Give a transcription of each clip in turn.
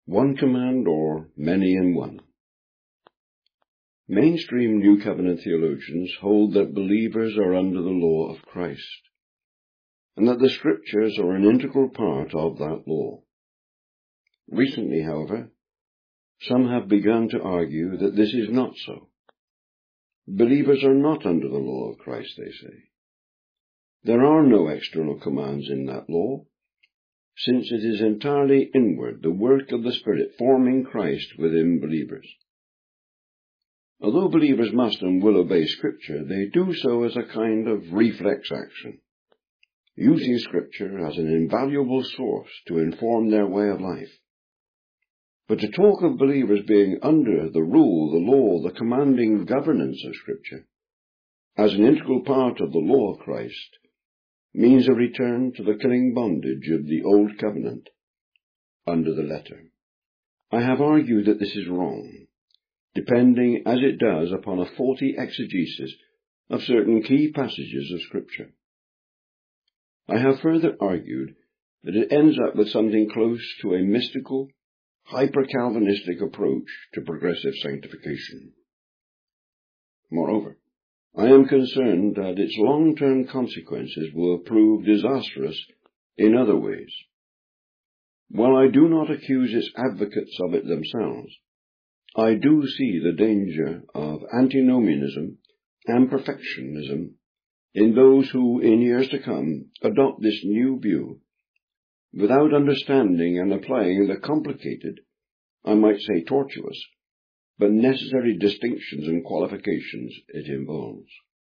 One command or many in one? Mainstream New Covenant theologians hold that believers are under the law of Christ, and that the Scriptures are an integral part of that law. Recently, however, some have begun to argue that this is not so. Believers are not under the law of Christ, they say. There are no external commands in that law, since it is entirely inward, the work of the Spirit forming Christ within believers. Although believers must and will obey Scripture, they do so as a kind of reflex action, using Scripture as an invaluable source to inform their way of life. But to talk of believers being under the rule, the law, the commanding governance of Scripture, as an integral part of the law of Christ, means a return to the killing bondage of the Old Covenant under the letter. I have argued that this is wrong, depending as it does upon a faulty exegesis of certain key passages of Scripture. I have further argued that it ends up with something close to a mystical, hyper-Calvinistic approach to progressive sanctification. Moreover, I am concerned that its long-term consequences will prove disastrous in other ways. While I do not accuse its advocates of it themselves, I do see the danger of antinomianism and perfectionism in those who, in years to come, adopt this new view without understanding and applying the complicated, I might say tortuous, but necessary distinctions and qualifications it involves.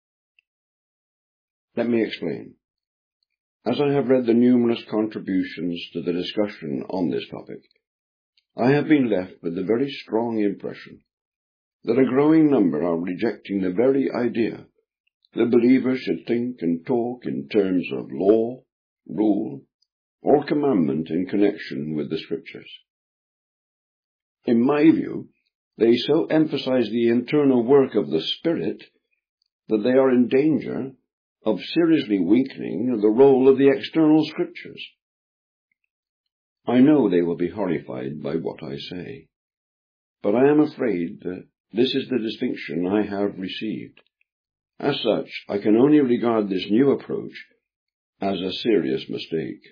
Let me explain. As I have read the numerous contributions to the discussion on this topic, I have been left with the very strong impression that a growing number are rejecting the very idea that believers should think and talk in terms of law, rule, or commandment in connection with the Scriptures. In my view, they so emphasize the internal work of the Spirit that they are in danger of seriously weakening the role of the external Scriptures. I know they will be horrified by what I say, but I am afraid that this is the distinction I have received. As such, I can only regard this new approach as a serious mistake.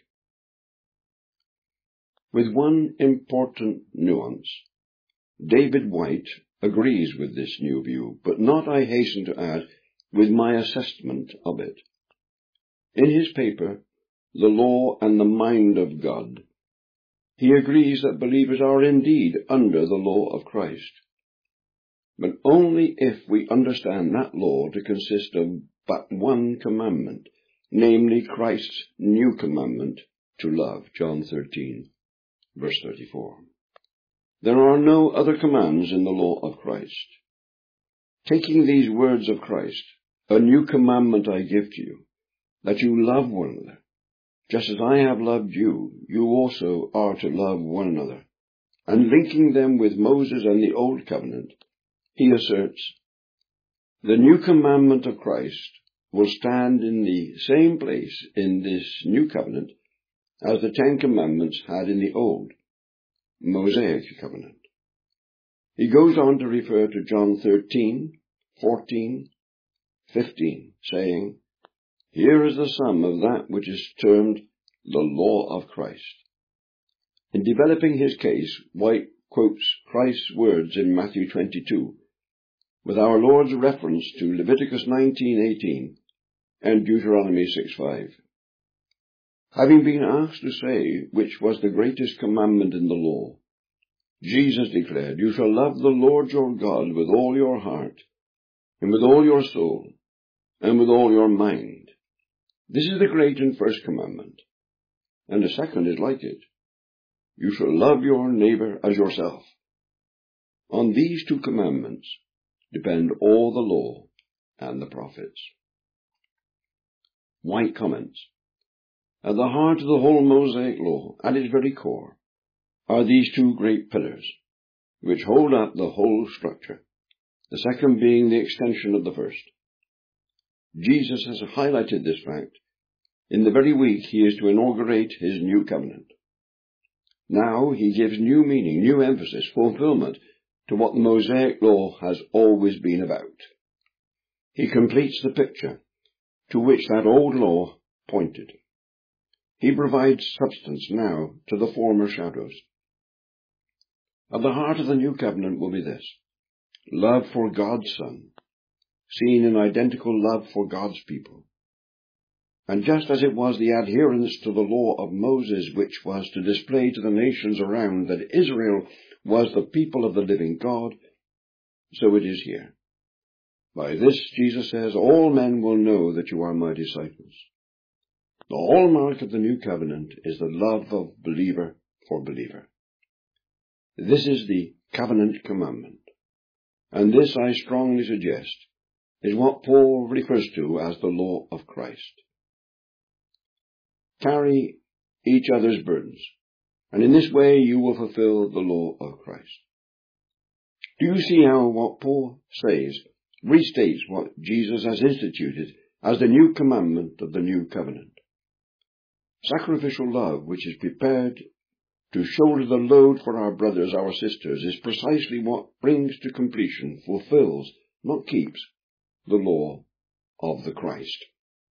With one important nuance, David White agrees with this new view, but not, I hasten to add, with my assessment of it. In his paper, The Law and the Mind of God, he agrees that believers are indeed under the law of Christ, but only if we understand that law to consist of but one commandment, namely Christ's new commandment to love, John 13, verse 34. There are no other commands in the law of Christ. Taking these words of Christ, a new commandment I give to you, that you love one another. Just as I have loved you, you also are to love one another. And linking them with Moses and the Old Covenant, he asserts, the new commandment of Christ will stand in the same place in this new covenant as the 10 Commandments had in the Old, Mosaic covenant. He goes on to refer to John 13, 14, 15, saying, here is the sum of that which is termed the law of Christ. In developing his case, White quotes Christ's words in Matthew 22, with our Lord's reference to Leviticus 19:18 and Deuteronomy 6:5. Having been asked to say which was the greatest commandment in the law, Jesus declared, you shall love the Lord your God with all your heart, and with all your soul, and with all your mind. This is the great and first commandment, and the second is like it. You shall love your neighbor as yourself. On these 2 commandments depend all the law and the prophets. White comments, at the heart of the whole Mosaic law, at its very core, are these 2 great pillars, which hold up the whole structure, the second being the extension of the first. Jesus has highlighted this fact in the very week he is to inaugurate his new covenant. Now he gives new meaning, new emphasis, fulfillment to what the Mosaic law has always been about. He completes the picture to which that old law pointed. He provides substance now to the former shadows. At the heart of the new covenant will be this: love for God's Son, seen in identical love for God's people. And just as it was the adherence to the law of Moses which was to display to the nations around that Israel was the people of the living God, so it is here. By this, Jesus says, all men will know that you are my disciples. The hallmark of the new covenant is the love of believer for believer. This is the covenant commandment, and this, I strongly suggest, is what Paul refers to as the law of Christ. Carry each other's burdens, and in this way you will fulfill the law of Christ. Do you see how what Paul says restates what Jesus has instituted as the new commandment of the new covenant? Sacrificial love, which is prepared to shoulder the load for our brothers, our sisters, is precisely what brings to completion, fulfills, not keeps, the law of the Christ.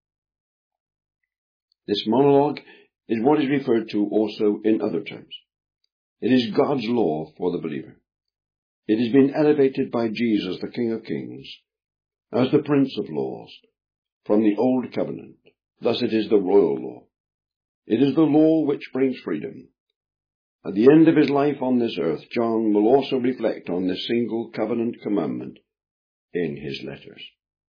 This monologue is what is referred to also in other terms. It is God's law for the believer. It has been elevated by Jesus, the King of Kings, as the Prince of Laws, from the Old Covenant. Thus it is the royal law. It is the law which brings freedom. At the end of his life on this earth, John will also reflect on this single covenant commandment in his letters.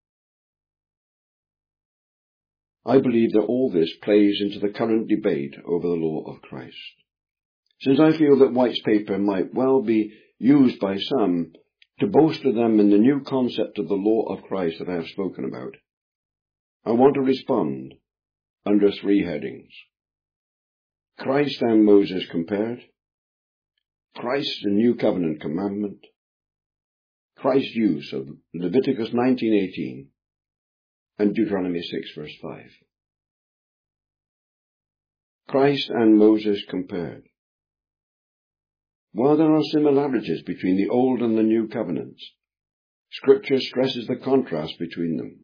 I believe that all this plays into the current debate over the law of Christ. Since I feel that White's paper might well be used by some to bolster them in the new concept of the law of Christ that I have spoken about, I want to respond under three headings: Christ and Moses compared, Christ's new covenant commandment, Christ's use of Leviticus 19:18, and Deuteronomy 6 verse 5. Christ and Moses compared. While there are similarities between the Old and the New Covenants, Scripture stresses the contrast between them.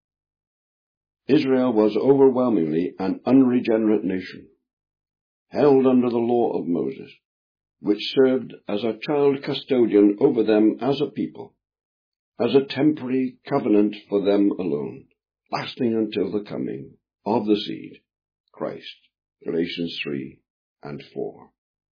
Israel was overwhelmingly an unregenerate nation, held under the law of Moses, which served as a child custodian over them as a people, as a temporary covenant for them alone, lasting until the coming of the seed, Christ. Galatians 3 and 4.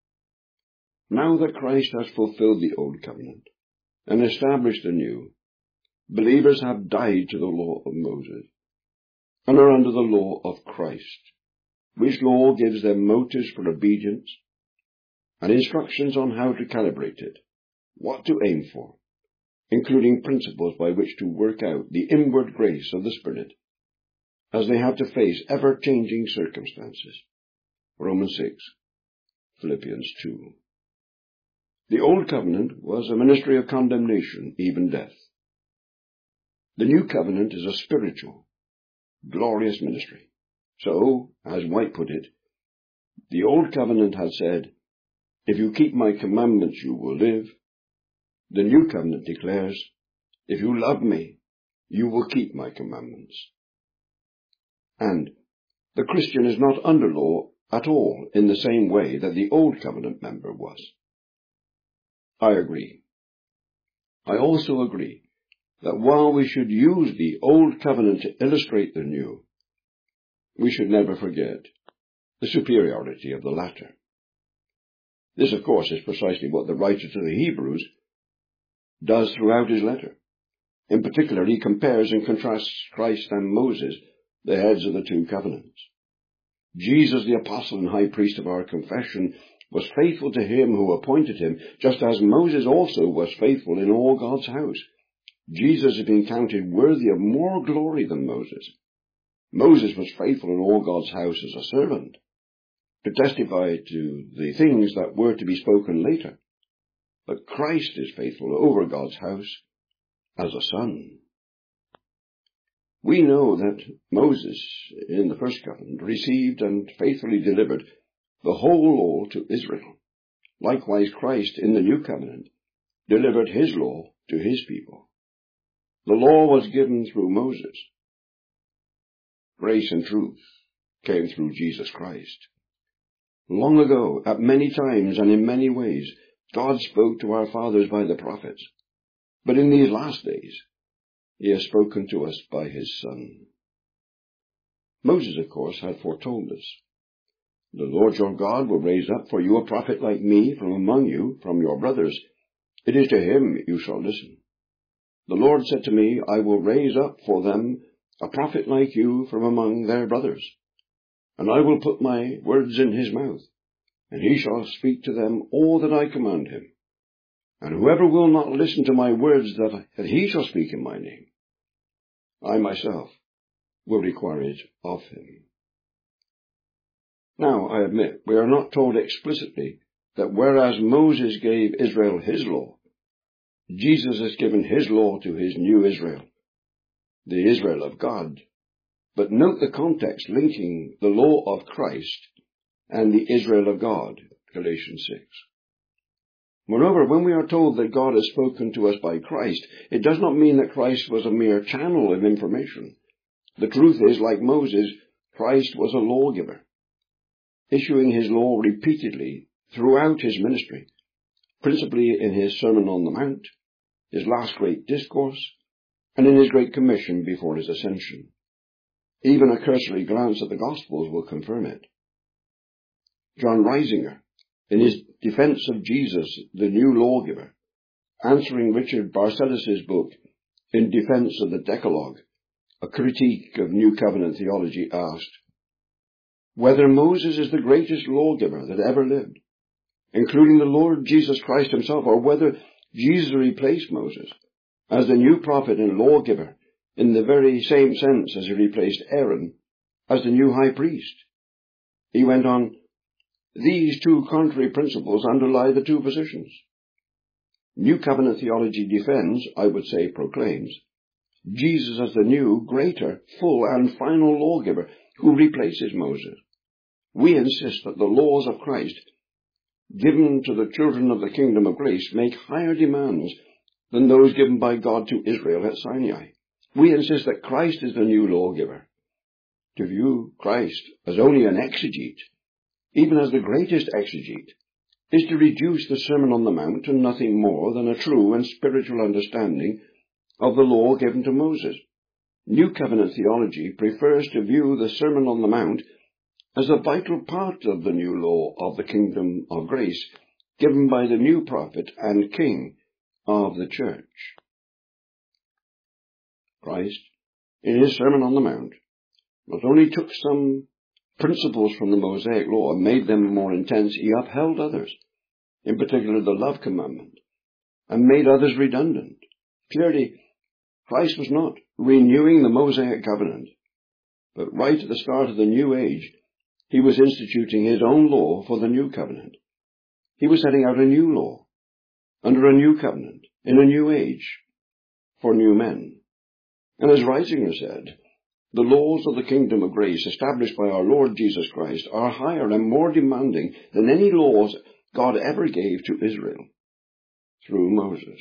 Now that Christ has fulfilled the old covenant and established the new, believers have died to the law of Moses and are under the law of Christ, which law gives them motives for obedience and instructions on how to calibrate it, what to aim for, including principles by which to work out the inward grace of the Spirit as they have to face ever-changing circumstances. Romans 6, Philippians 2. The Old Covenant was a ministry of condemnation, even death. The New Covenant is a spiritual, glorious ministry. So, as White put it, the Old Covenant has said, if you keep my commandments you will live. The New Covenant declares, if you love me, you will keep my commandments. And the Christian is not under law at all in the same way that the Old Covenant member was. I agree. I also agree that while we should use the Old Covenant to illustrate the New, we should never forget the superiority of the latter. This, of course, is precisely what the writer to the Hebrews does throughout his letter. In particular, he compares and contrasts Christ and Moses, the heads of the two covenants. Jesus, the apostle and high priest of our confession, was faithful to him who appointed him, just as Moses also was faithful in all God's house. Jesus has been counted worthy of more glory than Moses. Moses was faithful in all God's house as a servant, to testify to the things that were to be spoken later. But Christ is faithful over God's house as a son. We know that Moses, in the first covenant, received and faithfully delivered the whole law to Israel. Likewise Christ in the new covenant delivered his law to his people. The law was given through Moses. Grace and truth came through Jesus Christ. Long ago, at many times and in many ways, God spoke to our fathers by the prophets. But in these last days, he has spoken to us by his Son. Moses, of course, had foretold this. The Lord your God will raise up for you a prophet like me from among you, from your brothers. It is to him you shall listen. The Lord said to me, I will raise up for them a prophet like you from among their brothers. And I will put my words in his mouth, and he shall speak to them all that I command him. And whoever will not listen to my words that he shall speak in my name, I myself will require it of him. Now, I admit, we are not told explicitly that whereas Moses gave Israel his law, Jesus has given his law to his new Israel, the Israel of God. But note the context linking the law of Christ and the Israel of God, Galatians 6. Moreover, when we are told that God has spoken to us by Christ, it does not mean that Christ was a mere channel of information. The truth is, like Moses, Christ was a lawgiver, issuing his law repeatedly throughout his ministry, principally in his Sermon on the Mount, his last great discourse, and in his Great Commission before his ascension. Even a cursory glance at the Gospels will confirm it. John Reisinger, in his defense of Jesus, the new lawgiver, answering Richard Barcellos' book, In Defense of the Decalogue, a critique of New Covenant theology, asked, whether Moses is the greatest lawgiver that ever lived, including the Lord Jesus Christ himself, or whether Jesus replaced Moses as the new prophet and lawgiver in the very same sense as he replaced Aaron as the new high priest. He went on, these two contrary principles underlie the two positions. New Covenant theology defends, I would say proclaims, Jesus as the new, greater, full and final lawgiver who replaces Moses. We insist that the laws of Christ, given to the children of the kingdom of grace, make higher demands than those given by God to Israel at Sinai. We insist that Christ is the new lawgiver. To view Christ as only an exegete, even as the greatest exegete, is to reduce the Sermon on the Mount to nothing more than a true and spiritual understanding of the law given to Moses. New Covenant theology prefers to view the Sermon on the Mount as a vital part of the new law of the kingdom of grace given by the new prophet and king of the church. Christ, in his Sermon on the Mount, not only took some principles from the Mosaic law and made them more intense, he upheld others, in particular the love commandment, and made others redundant. Clearly, Christ was not renewing the Mosaic covenant, but right at the start of the new age, he was instituting his own law for the new covenant. He was setting out a new law, under a new covenant, in a new age, for new men. And as Reisinger said, the laws of the kingdom of grace established by our Lord Jesus Christ are higher and more demanding than any laws God ever gave to Israel through Moses.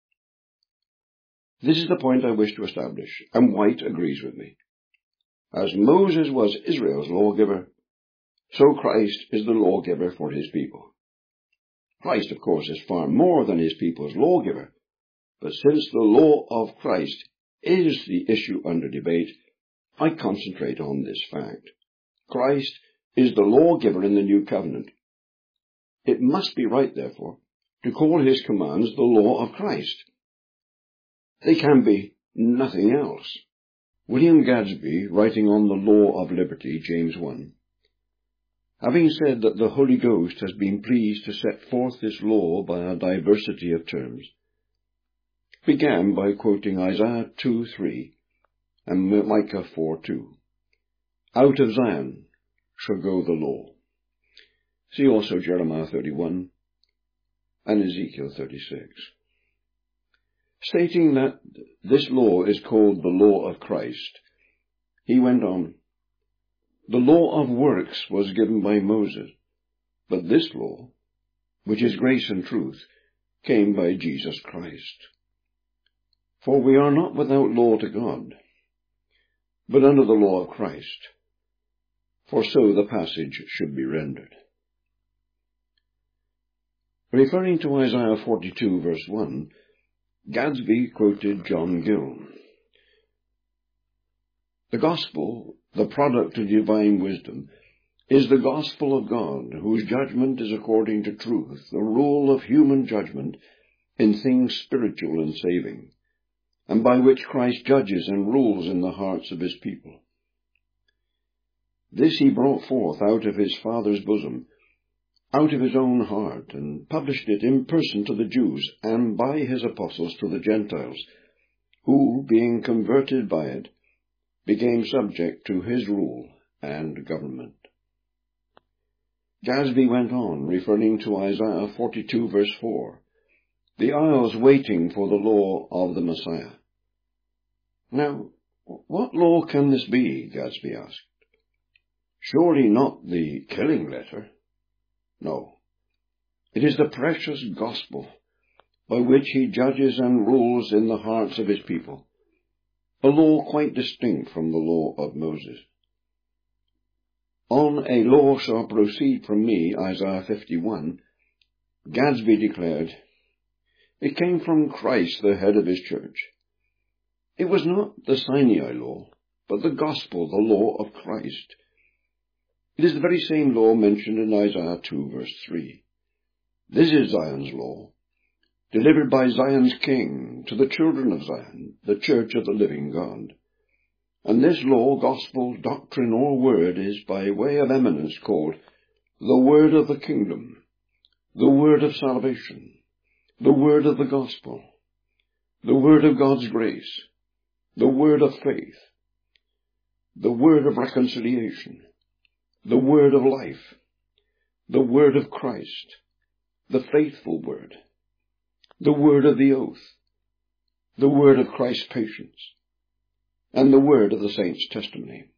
This is the point I wish to establish, and White agrees with me. As Moses was Israel's lawgiver, so Christ is the lawgiver for his people. Christ, of course, is far more than his people's lawgiver, but since the law of Christ is the issue under debate, I concentrate on this fact. Christ is the lawgiver in the new covenant. It must be right, therefore, to call his commands the law of Christ. They can be nothing else. William Gadsby, writing on the law of liberty, James 1, having said that the Holy Ghost has been pleased to set forth this law by a diversity of terms, began by quoting Isaiah 2:3 and Micah 4:2. Out of Zion shall go the law. See also Jeremiah 31 and Ezekiel 36. Stating that this law is called the law of Christ, he went on, the law of works was given by Moses, But this law, which is grace and truth, came by Jesus Christ. For we are not without law to God, but under the law of Christ, for so the passage should be rendered. Referring to Isaiah 42, verse 1, Gadsby quoted John Gill. The gospel, the product of divine wisdom, is the gospel of God, whose judgment is according to truth, the rule of human judgment in things spiritual and saving, and by which Christ judges and rules in the hearts of his people. This he brought forth out of his Father's bosom, out of his own heart, and published it in person to the Jews, and by his apostles to the Gentiles, who, being converted by it, became subject to his rule and government. Gadsby went on, referring to Isaiah 42, verse 4, the isles waiting for the law of the Messiah. Now, what law can this be? Gadsby asked. Surely not the killing letter. No, it is the precious gospel by which he judges and rules in the hearts of his people, a law quite distinct from the law of Moses. On a law shall proceed from me, Isaiah 51, Gadsby declared, it came from Christ, the head of his church. It was not the Sinai law, but the gospel, the law of Christ. It is the very same law mentioned in Isaiah 2, verse 3. This is Zion's law, delivered by Zion's king to the children of Zion, the church of the living God. And this law, gospel, doctrine, or word is by way of eminence called the word of the kingdom, the word of salvation, the word of the gospel, the word of God's grace, the word of faith, the word of reconciliation, the word of life, the word of Christ, the faithful word, the word of the oath, the word of Christ's patience, and the word of the saints' testimony.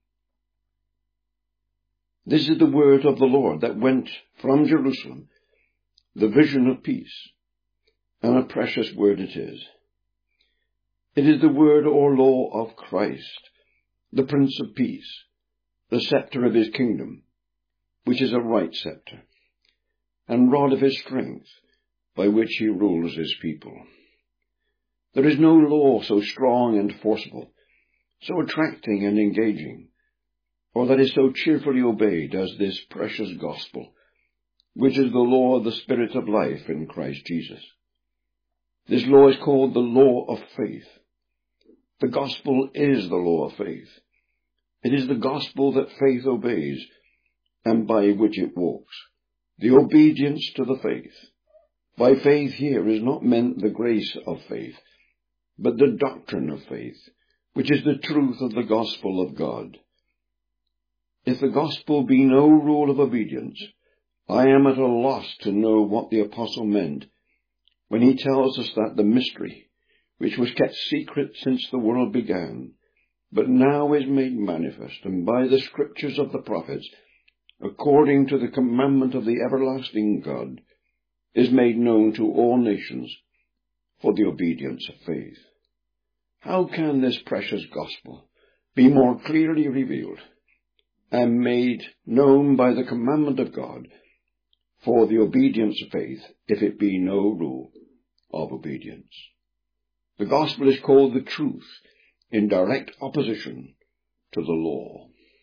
This is the word of the Lord that went from Jerusalem, the vision of peace, and a precious word it is. It is the word or law of Christ, the Prince of Peace, the scepter of his kingdom, which is a right scepter, and rod of his strength, by which he rules his people. There is no law so strong and forcible, so attracting and engaging, or that is so cheerfully obeyed as this precious gospel, which is the law of the Spirit of life in Christ Jesus. This law is called the law of faith. The gospel is the law of faith. It is the gospel that faith obeys, and by which it walks, the obedience to the faith. By faith here is not meant the grace of faith, but the doctrine of faith, which is the truth of the gospel of God. If the gospel be no rule of obedience, I am at a loss to know what the apostle meant when he tells us that the mystery, which was kept secret since the world began, but now is made manifest, and by the scriptures of the prophets, according to the commandment of the everlasting God, is made known to all nations for the obedience of faith. How can this precious gospel be more clearly revealed and made known by the commandment of God for the obedience of faith, if it be no rule of obedience? The gospel is called the truth in direct opposition to the law.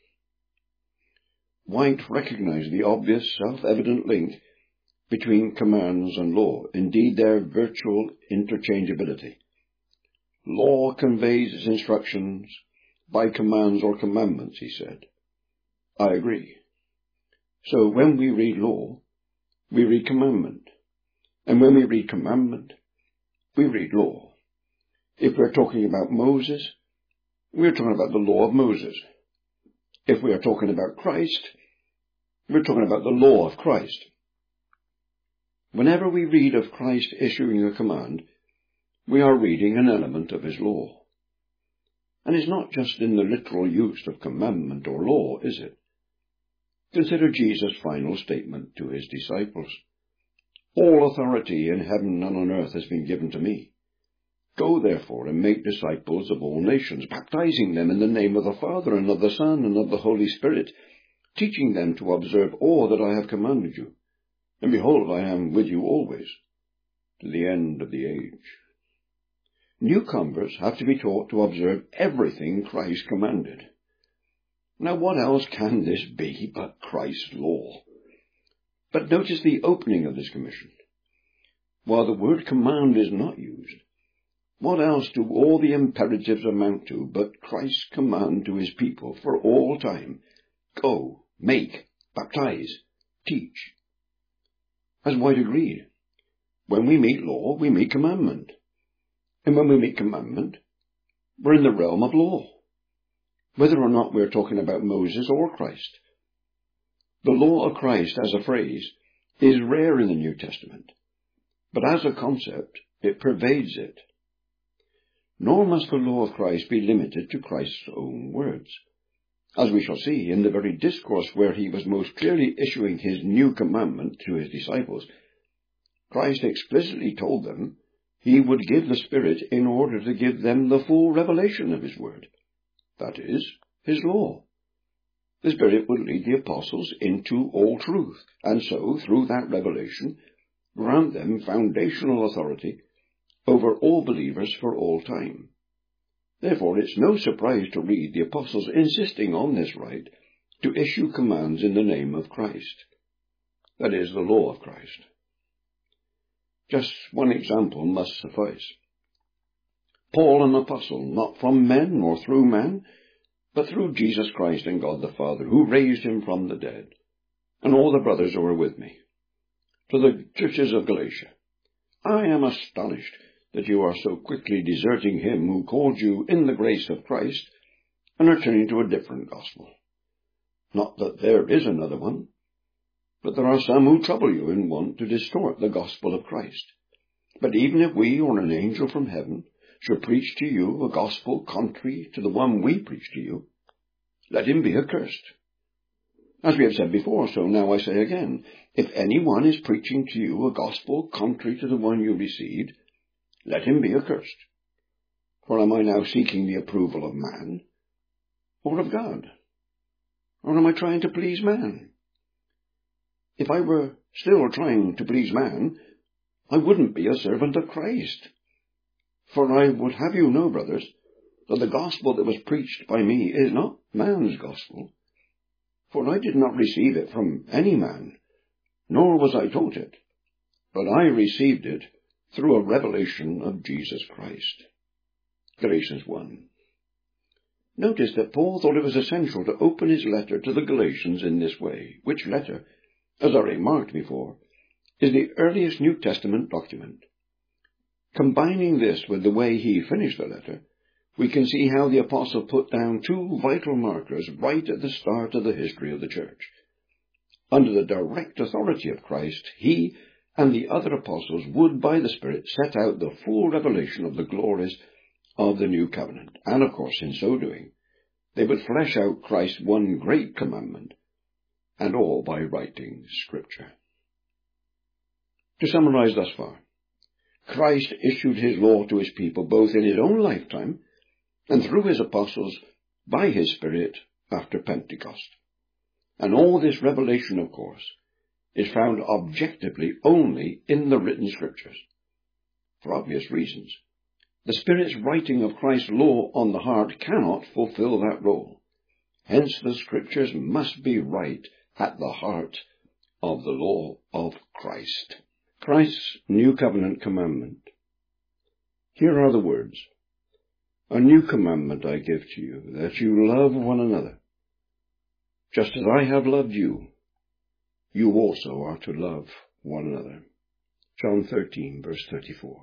White recognized the obvious, self-evident link between commands and law, indeed their virtual interchangeability. Law conveys its instructions by commands or commandments, he said. I agree. So when we read law, we read commandment. And when we read commandment, we read law. If we're talking about Moses, we're talking about the law of Moses. If we are talking about Christ, we're talking about the law of Christ. Whenever we read of Christ issuing a command, we are reading an element of his law. And it's not just in the literal use of commandment or law, is it? Consider Jesus' final statement to his disciples. All authority in heaven and on earth has been given to me. Go therefore and make disciples of all nations, baptizing them in the name of the Father and of the Son and of the Holy Spirit, teaching them to observe all that I have commanded you. And behold, I am with you always, to the end of the age. New converts have to be taught to observe everything Christ commanded. Now what else can this be but Christ's law? But notice the opening of this commission. While the word command is not used, what else do all the imperatives amount to but Christ's command to his people for all time? Go, make, baptize, teach. As White agreed, when we meet law, we meet commandment. And when we meet commandment, we're in the realm of law, whether or not we're talking about Moses or Christ. The law of Christ as a phrase is rare in the New Testament, but as a concept, it pervades it. Nor must the law of Christ be limited to Christ's own words, as we shall see in the very discourse where he was most clearly issuing his new commandment to his disciples. Christ explicitly told them he would give the Spirit in order to give them the full revelation of his word, that is, his law. The Spirit would lead the apostles into all truth, and so, through that revelation, grant them foundational authority over all believers for all time. Therefore, it's no surprise to read the apostles insisting on this right to issue commands in the name of Christ, that is, the law of Christ. Just one example must suffice. Paul, an apostle, not from men nor through man, but through Jesus Christ and God the Father, who raised him from the dead, and all the brothers who are with me. To the churches of Galatia, I am astonished that you are so quickly deserting him who called you in the grace of Christ, and are turning to a different gospel. Not that there is another one, but there are some who trouble you and want to distort the gospel of Christ. But even if we or an angel from heaven should preach to you a gospel contrary to the one we preach to you, let him be accursed. As we have said before, so now I say again, if anyone is preaching to you a gospel contrary to the one you received, let him be accursed. For am I now seeking the approval of man, or of God? Or am I trying to please man? If I were still trying to please man, I wouldn't be a servant of Christ. For I would have you know, brothers, that the gospel that was preached by me is not man's gospel. For I did not receive it from any man, nor was I taught it, but I received it through a revelation of Jesus Christ. Galatians 1. Notice that Paul thought it was essential to open his letter to the Galatians in this way, which letter, as I remarked before, is the earliest New Testament document. Combining this with the way he finished the letter, we can see how the apostle put down two vital markers right at the start of the history of the church. Under the direct authority of Christ, he and the other apostles would, by the Spirit, set out the full revelation of the glories of the new covenant. And, of course, in so doing, they would flesh out Christ's one great commandment, and all by writing Scripture. To summarize thus far, Christ issued his law to his people both in his own lifetime and through his apostles by his Spirit after Pentecost. And all this revelation, of course, is found objectively only in the written Scriptures. For obvious reasons, the Spirit's writing of Christ's law on the heart cannot fulfill that role. Hence the Scriptures must be right at the heart of the law of Christ. Christ's new covenant commandment. Here are the words. A new commandment I give to you, that you love one another. Just as I have loved you, you also are to love one another. John 13, verse 34.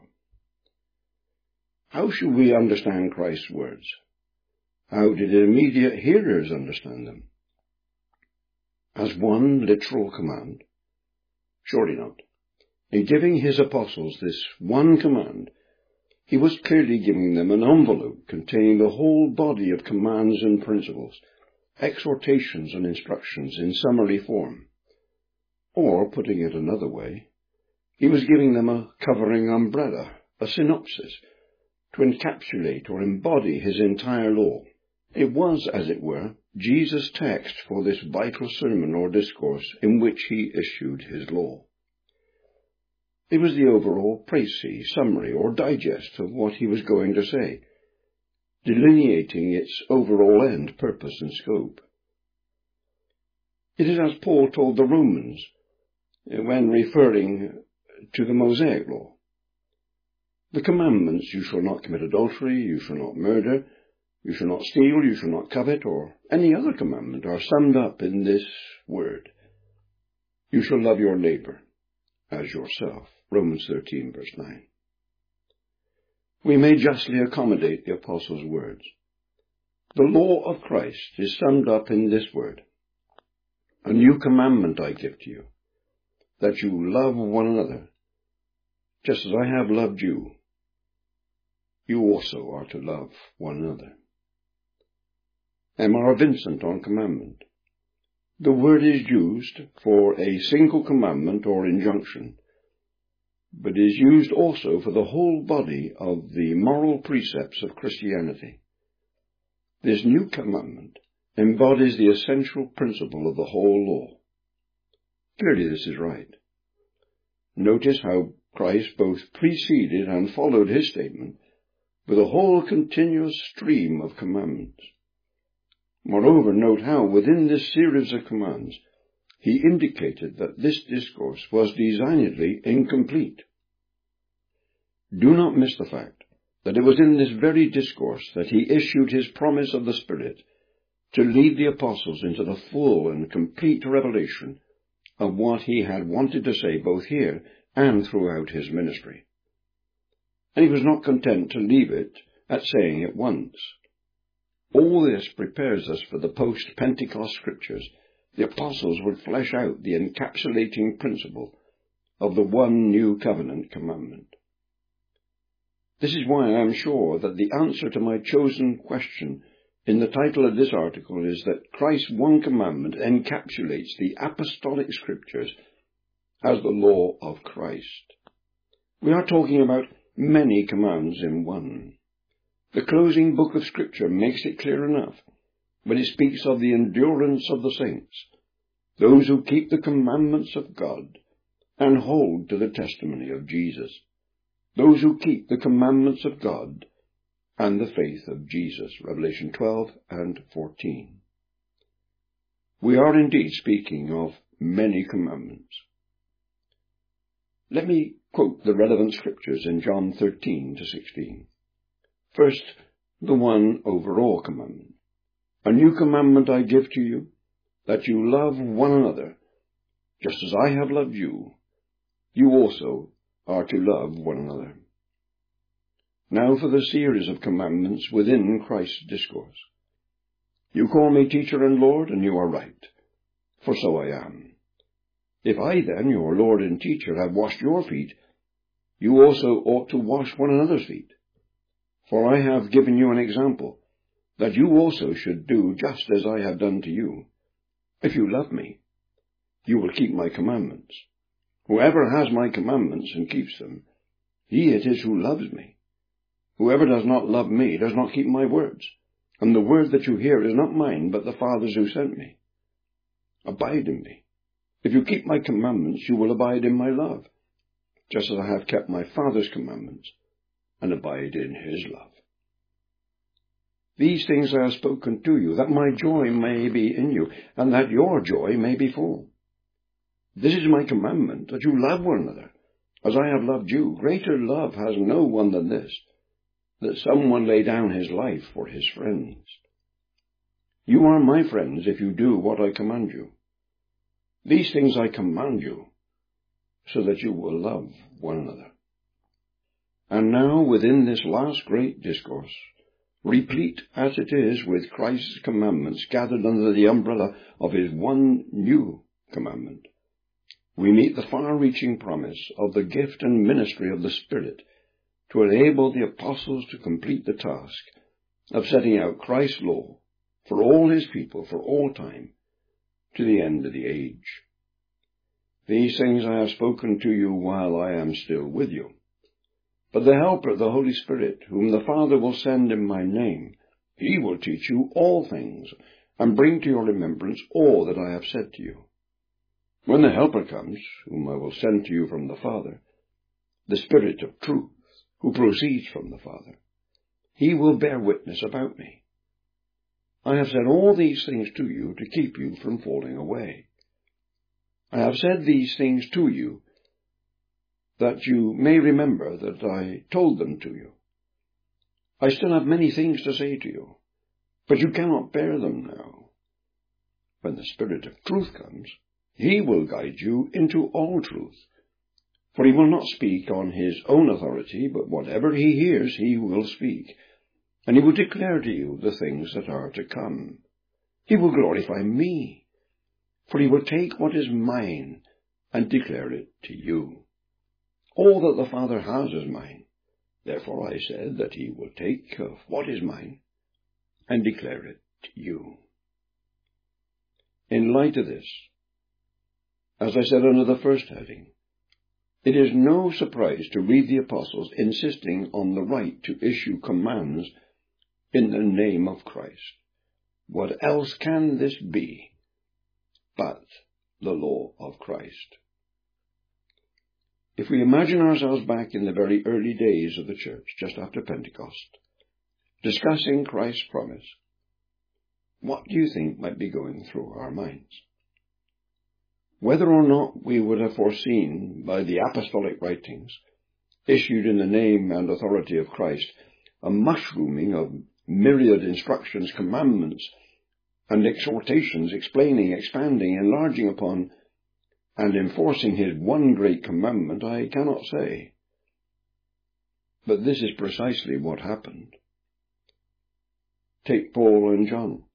How should we understand Christ's words? How did immediate hearers understand them? As one literal command? Surely not. In giving his apostles this one command, he was clearly giving them an envelope containing the whole body of commands and principles exhortations and instructions in summary form. Or, putting it another way, he was giving them a covering umbrella, a synopsis, to encapsulate or embody his entire law. It was, as it were, Jesus' text for this vital sermon or discourse in which he issued his law. It was the overall précis, summary, or digest of what he was going to say, delineating its overall end, purpose, and scope. It is as Paul told the Romans when referring to the Mosaic law. The commandments, you shall not commit adultery, you shall not murder, you shall not steal, you shall not covet, or any other commandment, are summed up in this word: you shall love your neighbor as yourself. Romans 13, verse 9. We may justly accommodate the apostle's words. The law of Christ is summed up in this word: a new commandment I give to you, that you love one another, just as I have loved you. You also are to love one another. M.R. Vincent on commandment. The word is used for a single commandment or injunction, but is used also for the whole body of the moral precepts of Christianity. This new commandment embodies the essential principle of the whole law. Clearly this is right. Notice how Christ both preceded and followed his statement with a whole continuous stream of commandments. Moreover, note how within this series of commands he indicated that this discourse was designedly incomplete. Do not miss the fact that it was in this very discourse that he issued his promise of the Spirit to lead the apostles into the full and complete revelation of what he had wanted to say both here and throughout his ministry. And he was not content to leave it at saying it once. All this prepares us for the post-Pentecost scriptures. The apostles would flesh out the encapsulating principle of the one new covenant commandment. This is why I am sure that the answer to my chosen question in the title of this article is that Christ's one commandment encapsulates the apostolic scriptures as the law of Christ. We are talking about many commands in one. The closing book of Scripture makes it clear enough when it speaks of the endurance of the saints, those who keep the commandments of God and hold to the testimony of Jesus, those who keep the commandments of God and the faith of Jesus, Revelation 12 and 14. We are indeed speaking of many commandments. Let me quote the relevant scriptures in John 13 to 16. First, the one overall commandment. A new commandment I give to you, that you love one another, just as I have loved you. You also are to love one another. Now for the series of commandments within Christ's discourse. You call me teacher and Lord, and you are right, for so I am. If I then, your Lord and teacher, have washed your feet, you also ought to wash one another's feet. For I have given you an example, that you also should do just as I have done to you. If you love me, you will keep my commandments. Whoever has my commandments and keeps them, he it is who loves me. Whoever does not love me does not keep my words, and the word that you hear is not mine, but the Father's who sent me. Abide in me. If you keep my commandments, you will abide in my love, just as I have kept my Father's commandments and abide in his love. These things I have spoken to you, that my joy may be in you, and that your joy may be full. This is my commandment, that you love one another, as I have loved you. Greater love has no one than this, that someone lay down his life for his friends. You are my friends if you do what I command you. These things I command you, so that you will love one another. And now, within this last great discourse, replete as it is with Christ's commandments gathered under the umbrella of his one new commandment, we meet the far-reaching promise of the gift and ministry of the Spirit to enable the apostles to complete the task of setting out Christ's law for all his people, for all time, to the end of the age. These things I have spoken to you while I am still with you. But the Helper, the Holy Spirit, whom the Father will send in my name, he will teach you all things, and bring to your remembrance all that I have said to you. When the Helper comes, whom I will send to you from the Father, the Spirit of truth, who proceeds from the Father, he will bear witness about me. I have said all these things to you to keep you from falling away. I have said these things to you, that you may remember that I told them to you. I still have many things to say to you, but you cannot bear them now. When the Spirit of truth comes, he will guide you into all truth. For he will not speak on his own authority, but whatever he hears he will speak, and he will declare to you the things that are to come. He will glorify me, for he will take what is mine and declare it to you. All that the Father has is mine. Therefore I said that he will take of what is mine and declare it to you. In light of this, as I said under the first heading, it is no surprise to read the apostles insisting on the right to issue commands in the name of Christ. What else can this be but the law of Christ? If we imagine ourselves back in the very early days of the church, just after Pentecost, discussing Christ's promise, what do you think might be going through our minds? Whether or not we would have foreseen by the apostolic writings, issued in the name and authority of Christ, a mushrooming of myriad instructions, commandments, and exhortations explaining, expanding, enlarging upon, and enforcing his one great commandment, I cannot say. But this is precisely what happened. Take Paul and John.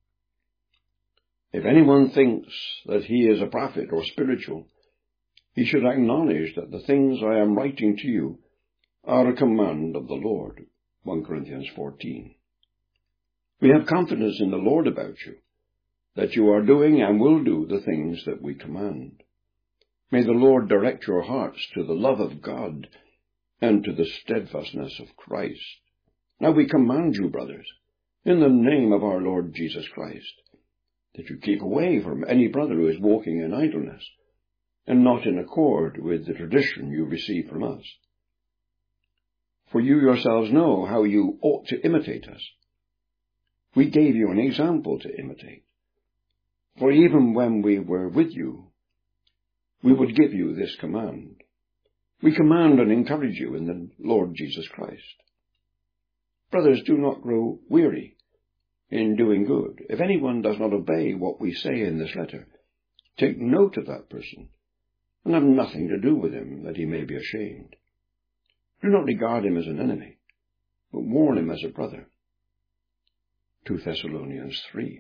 If anyone thinks that he is a prophet or spiritual, he should acknowledge that the things I am writing to you are a command of the Lord. 1 Corinthians 14. We have confidence in the Lord about you, that you are doing and will do the things that we command. May the Lord direct your hearts to the love of God and to the steadfastness of Christ. Now we command you, brothers, in the name of our Lord Jesus Christ, that you keep away from any brother who is walking in idleness, and not in accord with the tradition you receive from us. For you yourselves know how you ought to imitate us. We gave you an example to imitate. For even when we were with you, we would give you this command. We command and encourage you in the Lord Jesus Christ. Brothers, do not grow weary in doing good. If anyone does not obey what we say in this letter, take note of that person, and have nothing to do with him, that he may be ashamed. Do not regard him as an enemy, but warn him as a brother. 2 Thessalonians 3.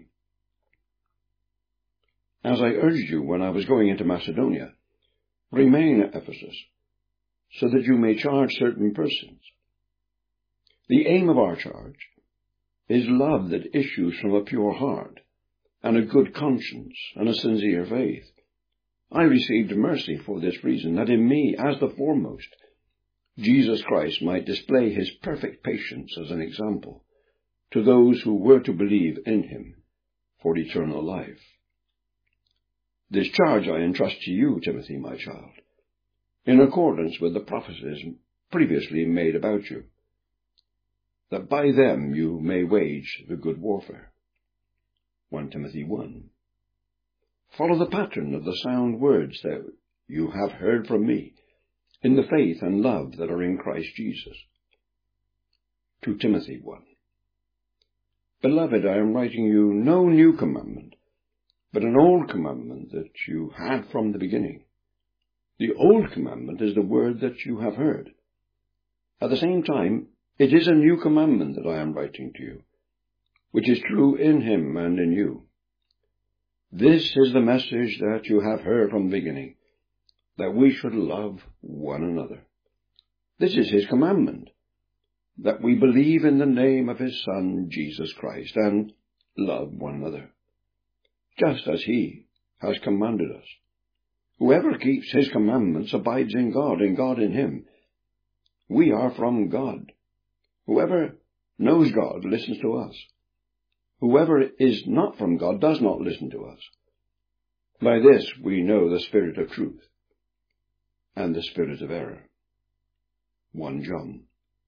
As I urged you when I was going into Macedonia, remain at Ephesus, so that you may charge certain persons. The aim of our charge is love that issues from a pure heart, and a good conscience, and a sincere faith. I received mercy for this reason, that in me, as the foremost, Jesus Christ might display his perfect patience as an example to those who were to believe in him for eternal life. This charge I entrust to you, Timothy, my child, in accordance with the prophecies previously made about you, that by them you may wage the good warfare. 1 Timothy 1. Follow the pattern of the sound words that you have heard from me, in the faith and love that are in Christ Jesus. 2 Timothy 1. Beloved, I am writing you no new commandment, but an old commandment that you had from the beginning. The old commandment is the word that you have heard. At the same time, it is a new commandment that I am writing to you, which is true in him and in you. This is the message that you have heard from the beginning, that we should love one another. This is his commandment, that we believe in the name of his Son, Jesus Christ, and love one another, just as he has commanded us. Whoever keeps his commandments abides in God, and God in him. We are from God. Whoever knows God listens to us. Whoever is not from God does not listen to us. By this we know the spirit of truth and the spirit of error. 1 John.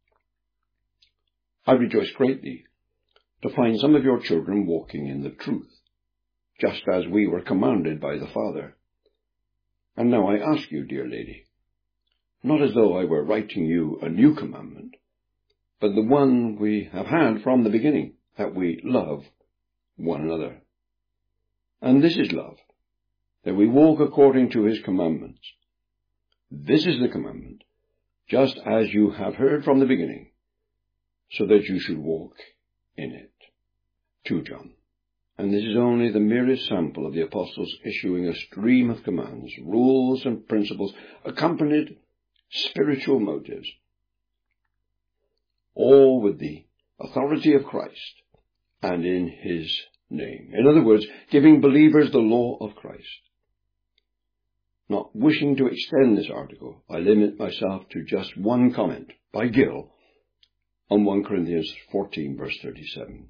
I rejoice greatly to find some of your children walking in the truth, just as we were commanded by the Father. And now I ask you, dear lady, not as though I were writing you a new commandment, but the one we have had from the beginning, that we love one another. And this is love, that we walk according to his commandments. This is the commandment, just as you have heard from the beginning, so that you should walk in it. 2 John. And this is only the merest sample of the apostles issuing a stream of commands, rules and principles, accompanied spiritual motives, all with the authority of Christ and in his name. In other words, giving believers the law of Christ. Not wishing to extend this article, I limit myself to just one comment by Gill on 1 Corinthians 14, verse 37.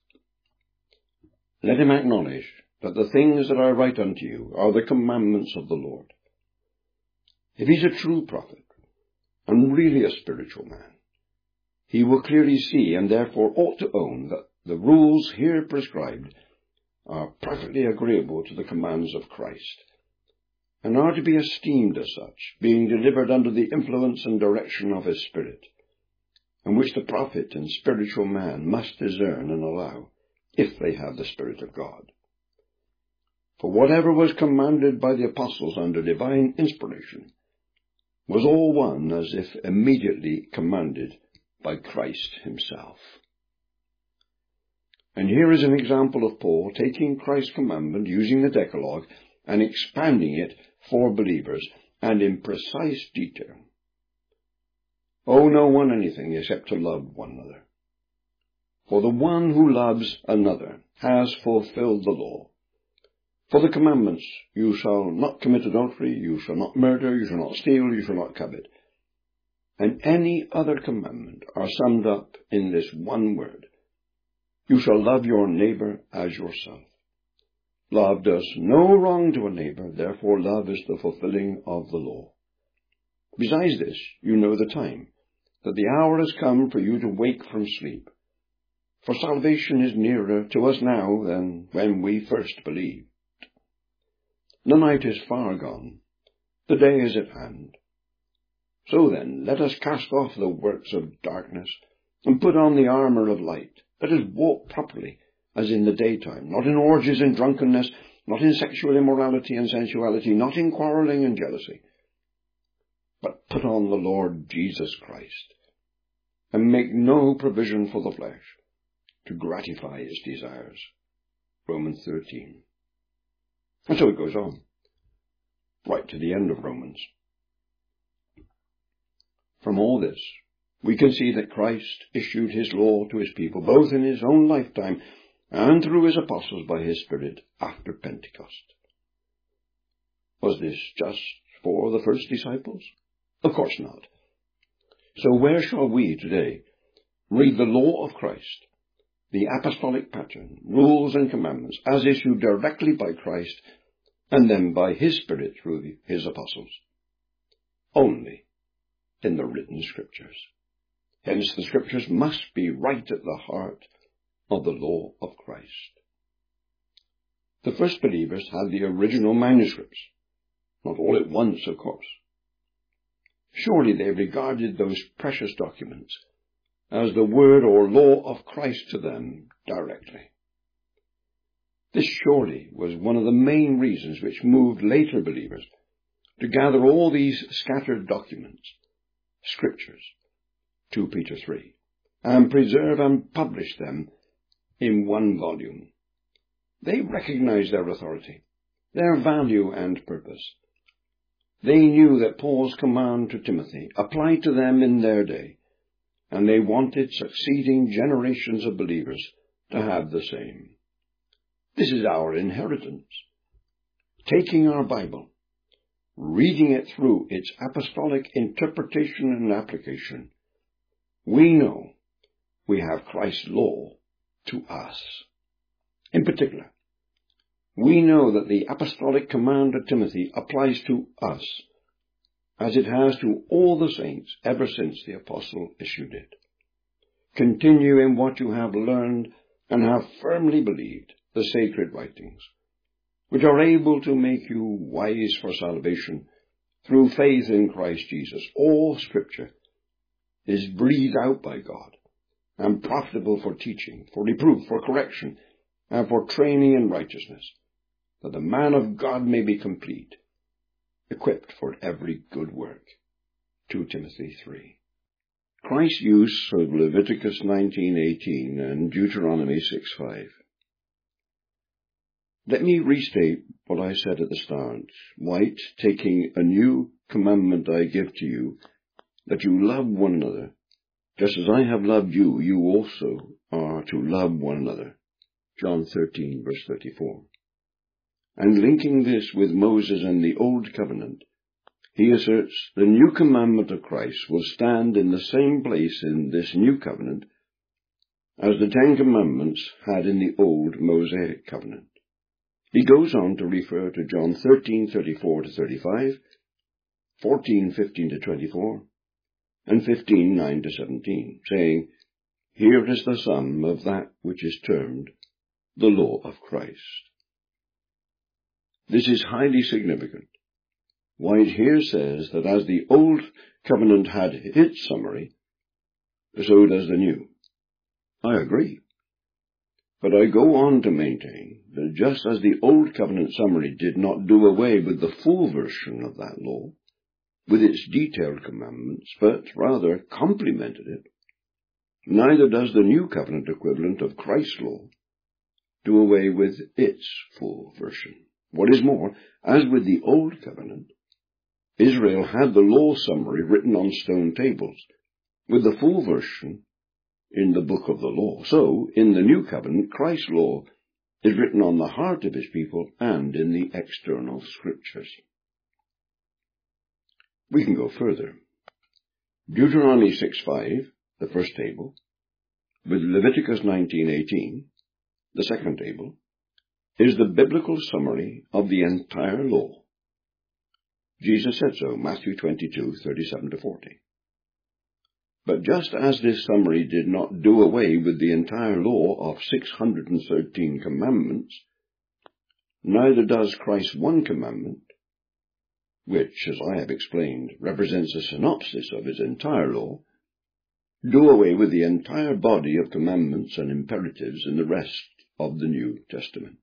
Let him acknowledge that the things that I write unto you are the commandments of the Lord. If he's a true prophet, and really a spiritual man, he will clearly see, and therefore ought to own, that the rules here prescribed are perfectly agreeable to the commands of Christ, and are to be esteemed as such, being delivered under the influence and direction of his Spirit, and which the prophet and spiritual man must discern and allow, if they have the Spirit of God. For whatever was commanded by the apostles under divine inspiration was all one as if immediately commanded by Christ himself. And here is an example of Paul taking Christ's commandment, using the Decalogue, and expanding it for believers, and in precise detail. Owe no one anything except to love one another. For the one who loves another has fulfilled the law. For the commandments, you shall not commit adultery, you shall not murder, you shall not steal, you shall not covet, and any other commandment are summed up in this one word: you shall love your neighbor as yourself. Love does no wrong to a neighbor, therefore love is the fulfilling of the law. Besides this, you know the time, that the hour has come for you to wake from sleep. For salvation is nearer to us now than when we first believed. The night is far gone, the day is at hand. So then, let us cast off the works of darkness, and put on the armour of light. Let us walk properly, as in the daytime, not in orgies and drunkenness, not in sexual immorality and sensuality, not in quarrelling and jealousy, but put on the Lord Jesus Christ, and make no provision for the flesh to gratify its desires. Romans 13. And so it goes on, right to the end of Romans. From all this, we can see that Christ issued his law to his people, both in his own lifetime and through his apostles by his Spirit after Pentecost. Was this just for the first disciples? Of course not. So where shall we today read the law of Christ, the apostolic pattern, rules and commandments, as issued directly by Christ and then by his Spirit through his apostles? Only in the written Scriptures. Hence the Scriptures must be right at the heart of the law of Christ. The first believers had the original manuscripts, not all at once, of course. Surely they regarded those precious documents as the word or law of Christ to them directly. This surely was one of the main reasons which moved later believers to gather all these scattered documents, Scriptures, 2 Peter 3, and preserve and publish them in one volume. They recognized their authority, their value and purpose. They knew that Paul's command to Timothy applied to them in their day, and they wanted succeeding generations of believers to have the same. This is our inheritance. Taking our Bible, reading it through its apostolic interpretation and application, we know we have Christ's law to us. In particular, we know that the apostolic command to Timothy applies to us, as it has to all the saints ever since the apostle issued it. Continue in what you have learned and have firmly believed, the sacred writings, which are able to make you wise for salvation through faith in Christ Jesus. All Scripture is breathed out by God and profitable for teaching, for reproof, for correction, and for training in righteousness, that the man of God may be complete, equipped for every good work. 2 Timothy 3. Christ's use of Leviticus 19:18 and Deuteronomy 6:5. Let me restate what I said at the start. White, taking a new commandment I give to you, that you love one another. Just as I have loved you, you also are to love one another. John 13, verse 34. And linking this with Moses and the Old Covenant, he asserts the new commandment of Christ will stand in the same place in this new covenant as the 10 Commandments had in the old Mosaic covenant. He goes on to refer to John 13:34-35, 14:15-24, and 15:9-17, saying, Here is the sum of that which is termed the law of Christ. This is highly significant. White here says that as the Old Covenant had its summary, so does the New. I agree. But I go on to maintain that just as the Old Covenant summary did not do away with the full version of that law, with its detailed commandments, but rather complemented it, neither does the New Covenant equivalent of Christ's law do away with its full version. What is more, as with the Old Covenant, Israel had the law summary written on stone tables, with the full version in the book of the law. So, in the New Covenant, Christ's law is written on the heart of his people and in the external Scriptures. We can go further. Deuteronomy 6:5, the first table, with Leviticus 19:18, the second table, is the biblical summary of the entire law. Jesus said so, Matthew 22:37-40. But just as this summary did not do away with the entire law of 613 commandments, neither does Christ's one commandment, which, as I have explained, represents a synopsis of his entire law, do away with the entire body of commandments and imperatives in the rest of the New Testament.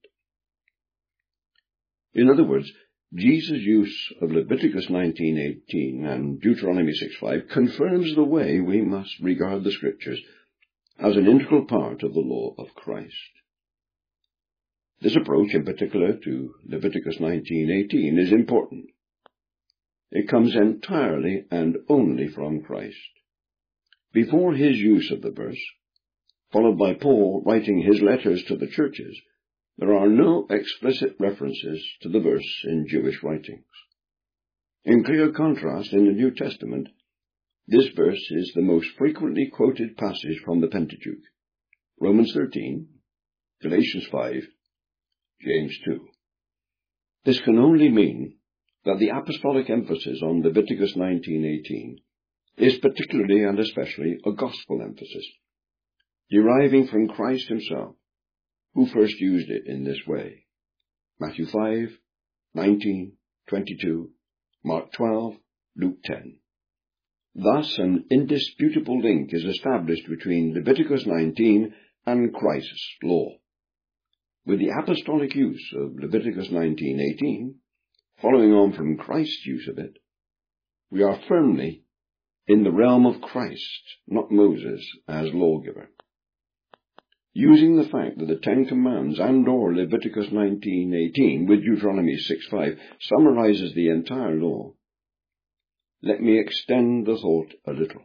In other words, Jesus' use of Leviticus 19:18 and Deuteronomy 6:5 confirms the way we must regard the Scriptures as an integral part of the law of Christ. This approach, in particular to Leviticus 19:18, is important. It comes entirely and only from Christ. Before his use of the verse, followed by Paul writing his letters to the churches, there are no explicit references to the verse in Jewish writings. In clear contrast, in the New Testament, this verse is the most frequently quoted passage from the Pentateuch: Romans 13, Galatians 5, James 2. This can only mean that the apostolic emphasis on Leviticus 19:18 is particularly and especially a gospel emphasis, deriving from Christ himself, who first used it in this way. Matthew 5, 19, 22, Mark 12, Luke 10. Thus, an indisputable link is established between Leviticus 19 and Christ's law. With the apostolic use of Leviticus 19:18, following on from Christ's use of it, we are firmly in the realm of Christ, not Moses, as lawgiver. Using the fact that the 10 Commands and/or Leviticus 19:18 with Deuteronomy 6:5 summarizes the entire law, let me extend the thought a little.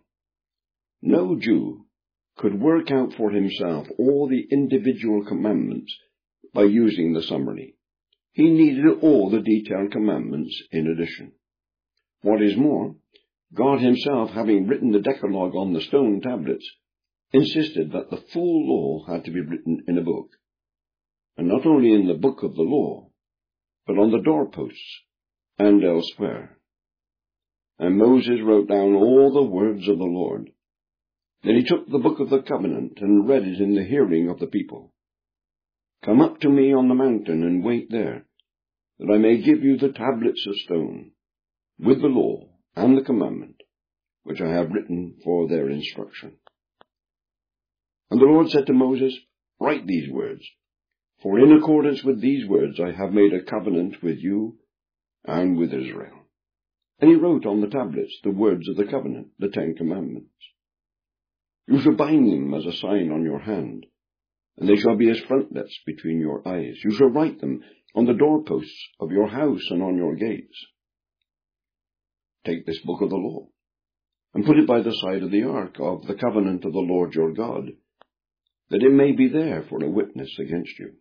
No Jew could work out for himself all the individual commandments by using the summary. He needed all the detailed commandments in addition. What is more, God himself, having written the Decalogue on the stone tablets, insisted that the full law had to be written in a book, and not only in the book of the law, but on the doorposts and elsewhere. And Moses wrote down all the words of the Lord. Then he took the book of the covenant and read it in the hearing of the people. Come up to me on the mountain and wait there, that I may give you the tablets of stone, with the law and the commandment, which I have written for their instruction. And the Lord said to Moses, Write these words, for in accordance with these words I have made a covenant with you and with Israel. And he wrote on the tablets the words of the covenant, the 10 Commandments. You shall bind them as a sign on your hand, and they shall be as frontlets between your eyes. You shall write them on the doorposts of your house and on your gates. Take this book of the law, and put it by the side of the ark of the covenant of the Lord your God, that it may be there for a witness against you.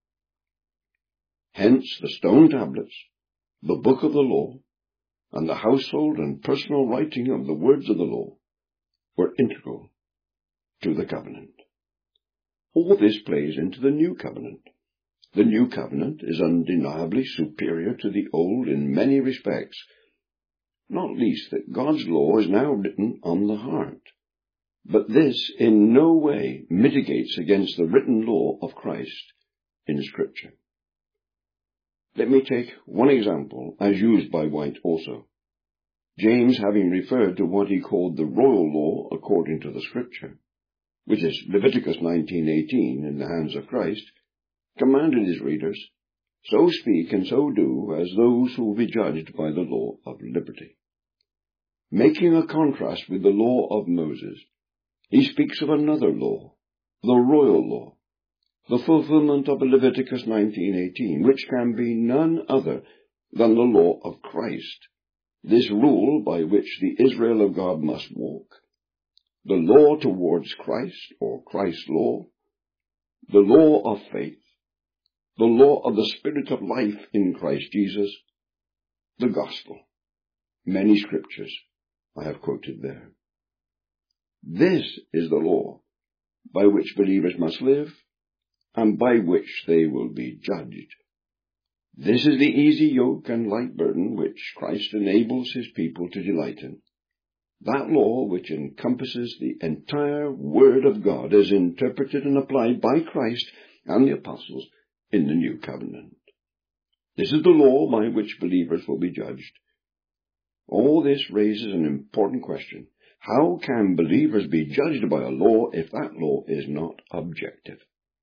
Hence the stone tablets, the book of the law, and the household and personal writing of the words of the law were integral to the covenant. All this plays into the new covenant. The new covenant is undeniably superior to the old in many respects, not least that God's law is now written on the heart. But this in no way mitigates against the written law of Christ in Scripture. Let me take one example, as used by White also. James, having referred to what he called the royal law according to the Scripture, which is Leviticus 19:18 in the hands of Christ, commanded his readers, So speak and so do as those who will be judged by the law of liberty. Making a contrast with the law of Moses, he speaks of another law, the royal law, the fulfillment of Leviticus 19:18, which can be none other than the law of Christ, this rule by which the Israel of God must walk, the law towards Christ, or Christ's law, the law of faith, the law of the Spirit of life in Christ Jesus, the gospel. Many scriptures I have quoted there. This is the law by which believers must live and by which they will be judged. This is the easy yoke and light burden which Christ enables his people to delight in. That law which encompasses the entire Word of God is interpreted and applied by Christ and the apostles in the new covenant. This is the law by which believers will be judged. All this raises an important question. How can believers be judged by a law if that law is not objective?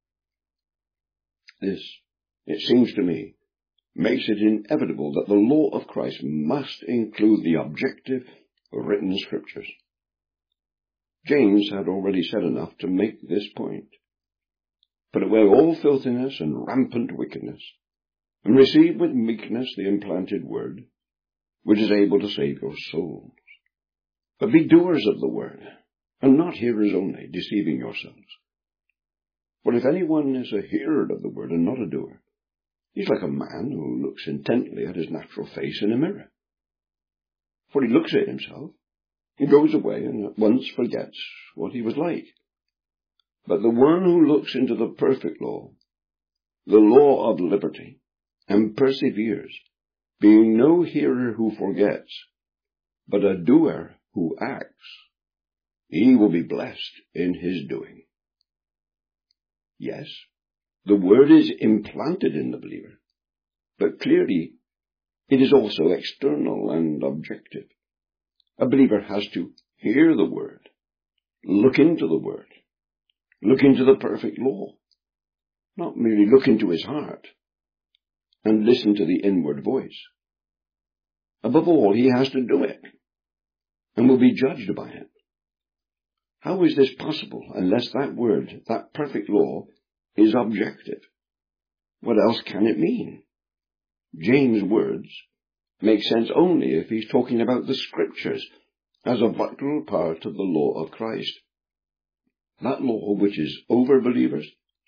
This, it seems to me, makes it inevitable that the law of Christ must include the objective written scriptures. James had already said enough to make this point. Put away all filthiness and rampant wickedness, and receive with meekness the implanted word, which is able to save your souls. But be doers of the word, and not hearers only, deceiving yourselves. For if anyone is a hearer of the word and not a doer, he is like a man who looks intently at his natural face in a mirror. For he looks at himself, he goes away and at once forgets what he was like. But the one who looks into the perfect law, the law of liberty, and perseveres, being no hearer who forgets, but a doer who acts, he will be blessed in his doing. Yes, the word is implanted in the believer, but clearly it is also external and objective. A believer has to hear the word, look into the word, look into the perfect law, not merely look into his heart and listen to the inward voice. Above all, he has to do it and will be judged by it. How is this possible unless that word, that perfect law, is objective? What else can it mean? James' words make sense only if he's talking about the scriptures as a vital part of the law of Christ. That law which is over believers,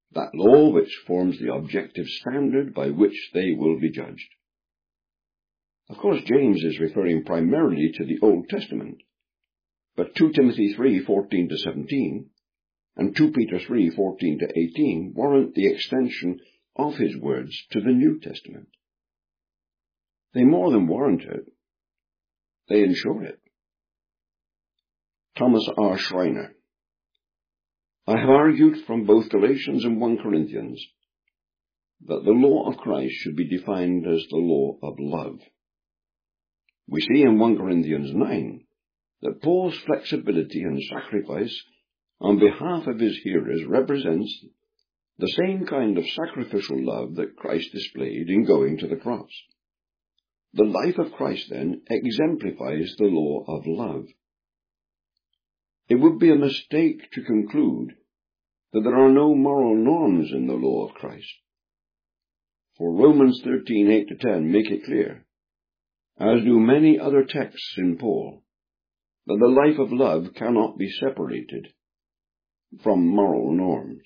that law which forms the objective standard by which they will be judged. Of course, James is referring primarily to the Old Testament, but 2 Timothy 3:14-17 and 2 Peter 3:14-18 warrant the extension of his words to the New Testament. They more than warrant it, they ensure it. Thomas R. Schreiner. I have argued from both Galatians and 1 Corinthians that the law of Christ should be defined as the law of love. We see in 1 Corinthians 9 that Paul's flexibility and sacrifice on behalf of his hearers represents the same kind of sacrificial love that Christ displayed in going to the cross. The life of Christ, then, exemplifies the law of love. It would be a mistake to conclude that there are no moral norms in the law of Christ. For Romans 13:8-10 make it clear, as do many other texts in Paul, that the life of love cannot be separated from moral norms.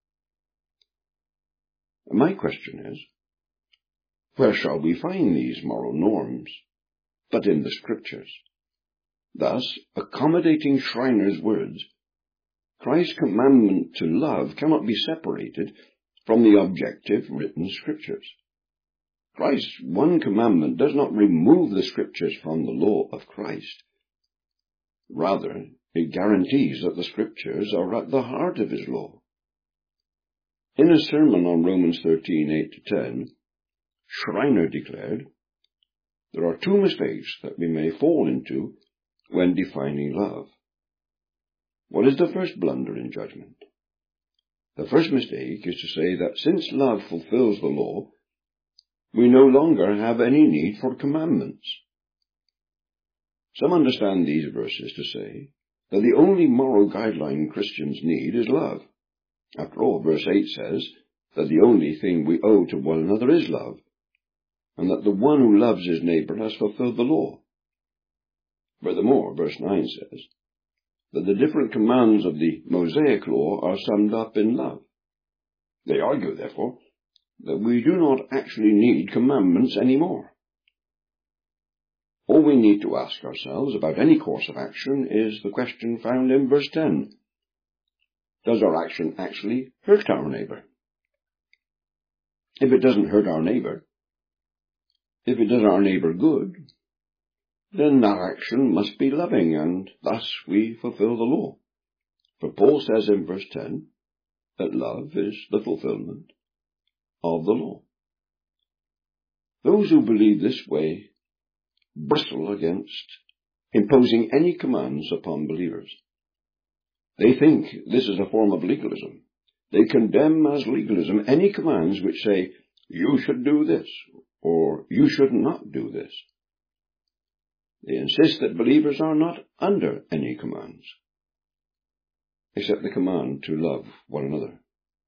My question is, where shall we find these moral norms but in the Scriptures? Thus, accommodating Schreiner's words, Christ's commandment to love cannot be separated from the objective written Scriptures. Christ's one commandment does not remove the Scriptures from the law of Christ. Rather, it guarantees that the Scriptures are at the heart of his law. In a sermon on Romans 13:8-10, Schreiner declared, there are two mistakes that we may fall into when defining love. What is the first blunder in judgment? The first mistake is to say that since love fulfills the law, we no longer have any need for commandments. Some understand these verses to say that the only moral guideline Christians need is love. After all, verse 8 says that the only thing we owe to one another is love, and that the one who loves his neighbor has fulfilled the law. Furthermore, verse 9 says that the different commands of the Mosaic law are summed up in love. They argue, therefore, that we do not actually need commandments anymore. All we need to ask ourselves about any course of action is the question found in verse 10. Does our action actually hurt our neighbor? If it doesn't hurt our neighbor, if it does our neighbor good, then that action must be loving, and thus we fulfill the law. For Paul says in verse 10 that love is the fulfillment of the law. Those who believe this way bristle against imposing any commands upon believers. They think this is a form of legalism. They condemn as legalism any commands which say, you should do this, or you should not do this. They insist that believers are not under any commands, except the command to love one another.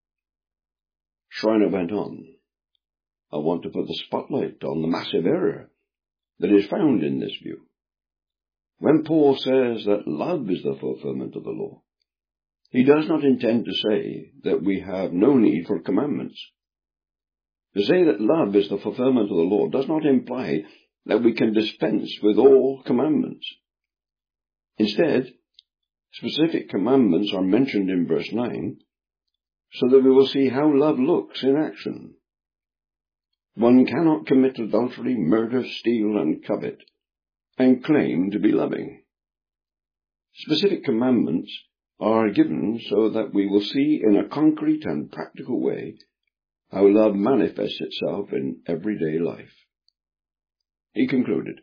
Schreiner went on, I want to put the spotlight on the massive error that is found in this view. When Paul says that love is the fulfillment of the law, he does not intend to say that we have no need for commandments. To say that love is the fulfillment of the law does not imply that we can dispense with all commandments. Instead, specific commandments are mentioned in verse 9 so that we will see how love looks in action. One cannot commit adultery, murder, steal, and covet and claim to be loving. Specific commandments are given so that we will see in a concrete and practical way how love manifests itself in everyday life. He concluded,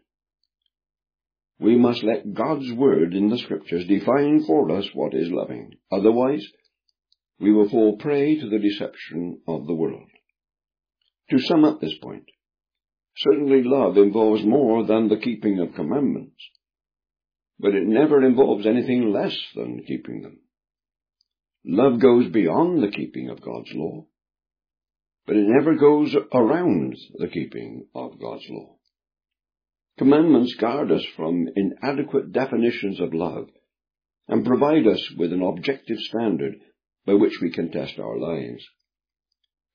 we must let God's word in the Scriptures define for us what is loving. Otherwise, we will fall prey to the deception of the world. To sum up this point, certainly love involves more than the keeping of commandments, but it never involves anything less than keeping them. Love goes beyond the keeping of God's law, but it never goes around the keeping of God's law. Commandments guard us from inadequate definitions of love and provide us with an objective standard by which we can test our lives.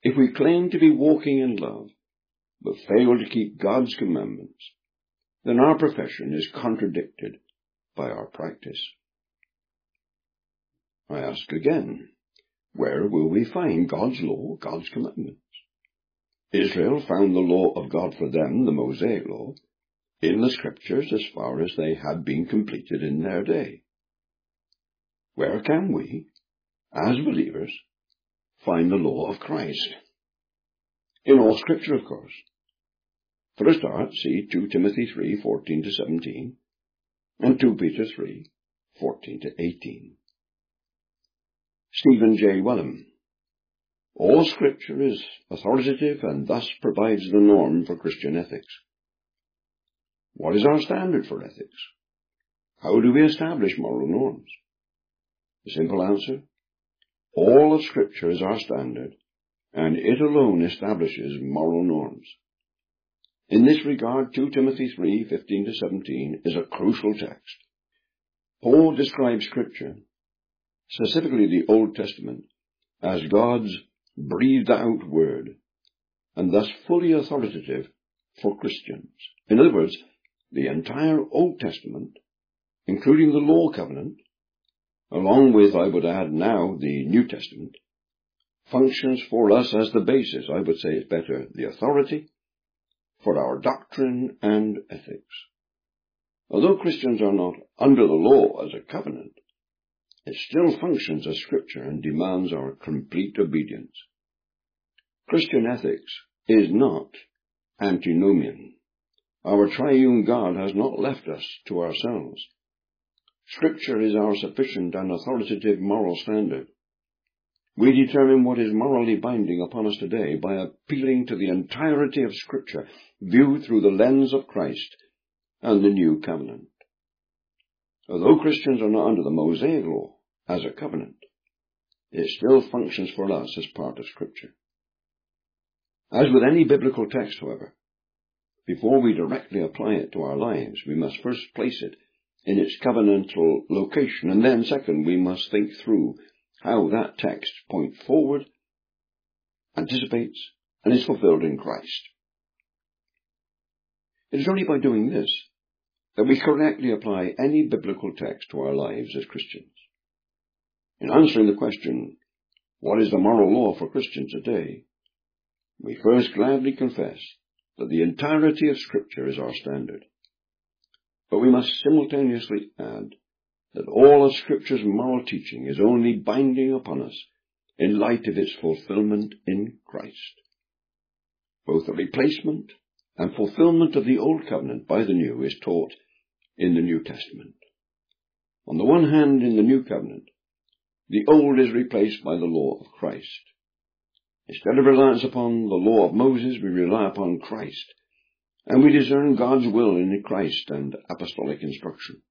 If we claim to be walking in love, but fail to keep God's commandments, then our profession is contradicted by our practice. I ask again, where will we find God's law, God's commandments? Israel found the law of God for them, the Mosaic law, in the Scriptures as far as they had been completed in their day. Where can we, as believers, find the law of Christ? In all Scripture, of course. For a start, see 2 Timothy 3:14-17 and 2 Peter 3:14-18. Stephen J. Wellum. All Scripture is authoritative and thus provides the norm for Christian ethics. What is our standard for ethics? How do we establish moral norms? The simple answer: all of Scripture is our standard, and it alone establishes moral norms. In this regard, 2 Timothy 3:15-17 is a crucial text. Paul describes Scripture, specifically the Old Testament, as God's breathed-out word, and thus fully authoritative for Christians. In other words, the entire Old Testament, including the Law Covenant, along with, I would add now, the New Testament, functions for us as the basis, I would say it's better, the authority, for our doctrine and ethics. Although Christians are not under the law as a covenant, it still functions as Scripture and demands our complete obedience. Christian ethics is not antinomian. Our triune God has not left us to ourselves. Scripture is our sufficient and authoritative moral standard. We determine what is morally binding upon us today by appealing to the entirety of Scripture, viewed through the lens of Christ and the New Covenant. Although Christians are not under the Mosaic law as a covenant, it still functions for us as part of Scripture. As with any biblical text, however, before we directly apply it to our lives, we must first place it in its covenantal location, and then, second, we must think through how that text points forward, anticipates, and is fulfilled in Christ. It is only by doing this that we correctly apply any biblical text to our lives as Christians. In answering the question, what is the moral law for Christians today, we first gladly confess that the entirety of Scripture is our standard. But we must simultaneously add that all of Scripture's moral teaching is only binding upon us in light of its fulfillment in Christ. Both the replacement and fulfillment of the Old Covenant by the New is taught in the New Testament. On the one hand, in the New Covenant, the Old is replaced by the law of Christ. Instead of reliance upon the law of Moses, we rely upon Christ, and we discern God's will in Christ and apostolic instruction.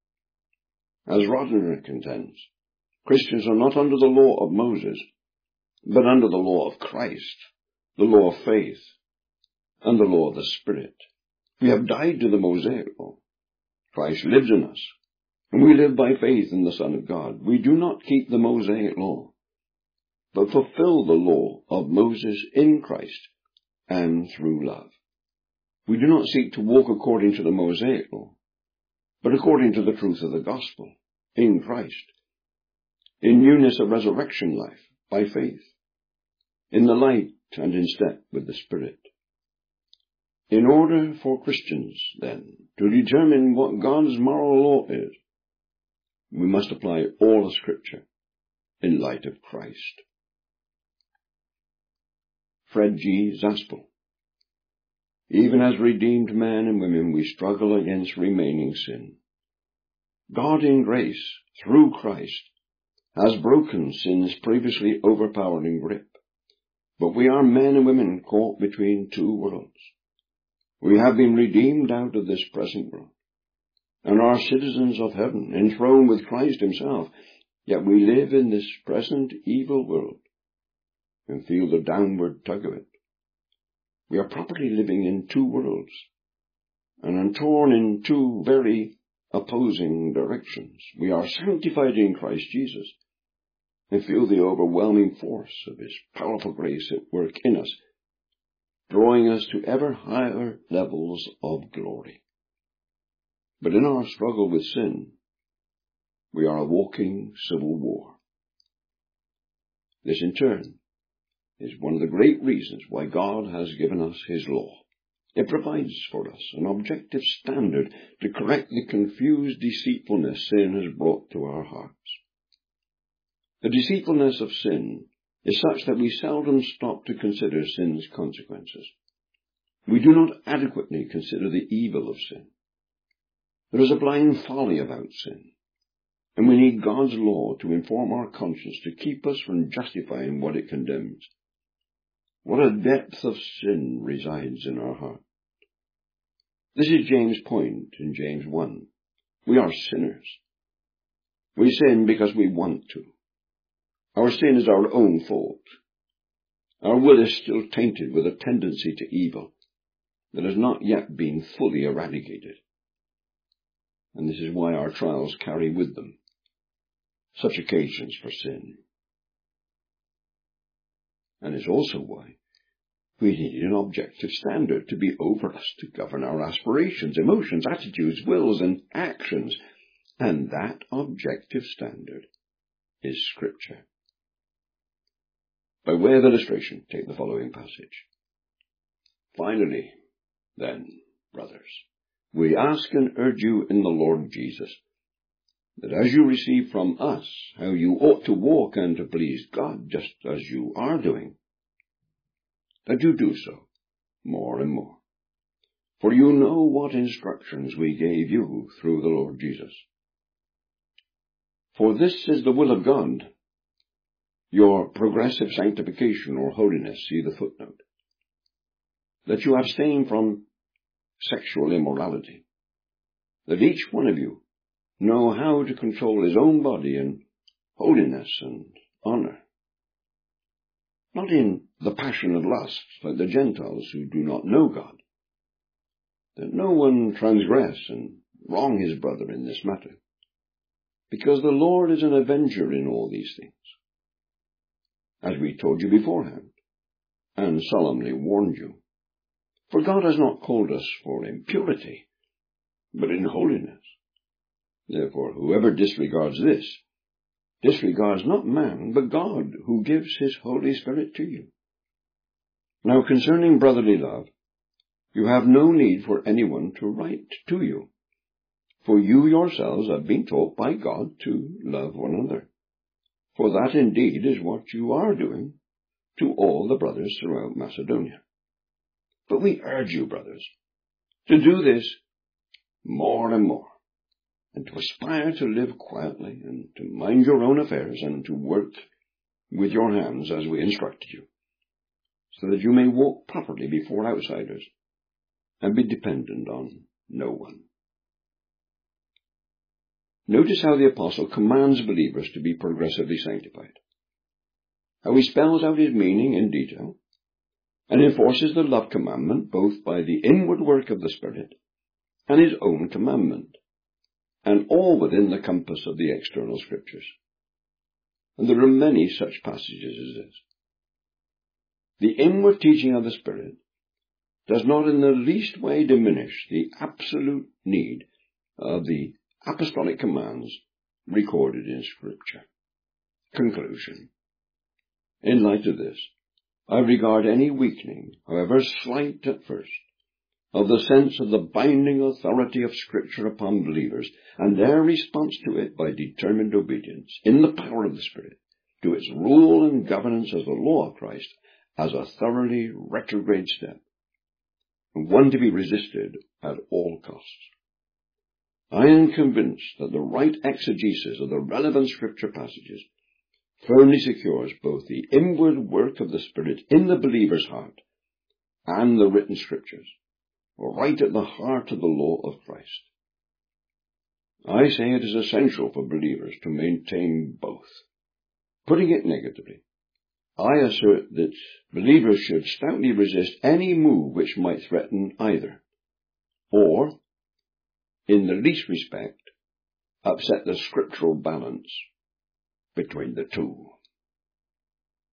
As Rodner contends, Christians are not under the law of Moses, but under the law of Christ, the law of faith, and the law of the Spirit. We have died to the Mosaic law. Christ lives in us, and we live by faith in the Son of God. We do not keep the Mosaic law, but fulfill the law of Moses in Christ and through love. We do not seek to walk according to the Mosaic law, but according to the truth of the gospel in Christ, in newness of resurrection life by faith, in the light and in step with the Spirit. In order for Christians, then, to determine what God's moral law is, we must apply all of Scripture in light of Christ. Fred G. Zaspel. Even as redeemed men and women, we struggle against remaining sin. God in grace, through Christ, has broken sin's previously overpowering grip. But we are men and women caught between two worlds. We have been redeemed out of this present world, and are citizens of heaven, enthroned with Christ himself, yet we live in this present evil world and feel the downward tug of it. We are properly living in two worlds, and are torn in two very opposing directions. We are sanctified in Christ Jesus, and feel the overwhelming force of His powerful grace at work in us, drawing us to ever higher levels of glory. But in our struggle with sin, we are a walking civil war. This in turn is one of the great reasons why God has given us His law. It provides for us an objective standard to correct the confused deceitfulness sin has brought to our hearts. The deceitfulness of sin is such that we seldom stop to consider sin's consequences. We do not adequately consider the evil of sin. There is a blind folly about sin, and we need God's law to inform our conscience to keep us from justifying what it condemns. What a depth of sin resides in our heart. This is James' point in James 1. We are sinners. We sin because we want to. Our sin is our own fault. Our will is still tainted with a tendency to evil that has not yet been fully eradicated. And this is why our trials carry with them such occasions for sin. And it's also why we need an objective standard to be over us to govern our aspirations, emotions, attitudes, wills, and actions. And that objective standard is Scripture. By way of illustration, take the following passage. Finally, then, brothers, we ask and urge you in the Lord Jesus, that as you receive from us how you ought to walk and to please God, just as you are doing, that you do so more and more. For you know what instructions we gave you through the Lord Jesus. For this is the will of God, your progressive sanctification or holiness, see the footnote, that you abstain from sexual immorality, that each one of you know how to control his own body in holiness and honor, not in the passion of lust like the Gentiles who do not know God, that no one transgress and wrong his brother in this matter, because the Lord is an avenger in all these things, as we told you beforehand, and solemnly warned you. For God has not called us for impurity, but in holiness. Therefore, whoever disregards this, disregards not man, but God, who gives His Holy Spirit to you. Now concerning brotherly love, you have no need for anyone to write to you, for you yourselves have been taught by God to love one another. For that indeed is what you are doing to all the brothers throughout Macedonia. But we urge you, brothers, to do this more and more, and to aspire to live quietly, and to mind your own affairs, and to work with your hands as we instructed you, so that you may walk properly before outsiders, and be dependent on no one. Notice how the Apostle commands believers to be progressively sanctified, how he spells out his meaning in detail, and enforces the love commandment both by the inward work of the Spirit and his own commandment, and all within the compass of the external Scriptures. And there are many such passages as this. The inward teaching of the Spirit does not in the least way diminish the absolute need of the apostolic commands recorded in Scripture. Conclusion. In light of this, I regard any weakening, however slight at first, of the sense of the binding authority of Scripture upon believers, and their response to it by determined obedience, in the power of the Spirit, to its rule and governance as the law of Christ, as a thoroughly retrograde step, and one to be resisted at all costs. I am convinced that the right exegesis of the relevant Scripture passages firmly secures both the inward work of the Spirit in the believer's heart and the written Scriptures, right at the heart of the law of Christ. I say it is essential for believers to maintain both. Putting it negatively, I assert that believers should stoutly resist any move which might threaten either, or, in the least respect, upset the scriptural balance between the two.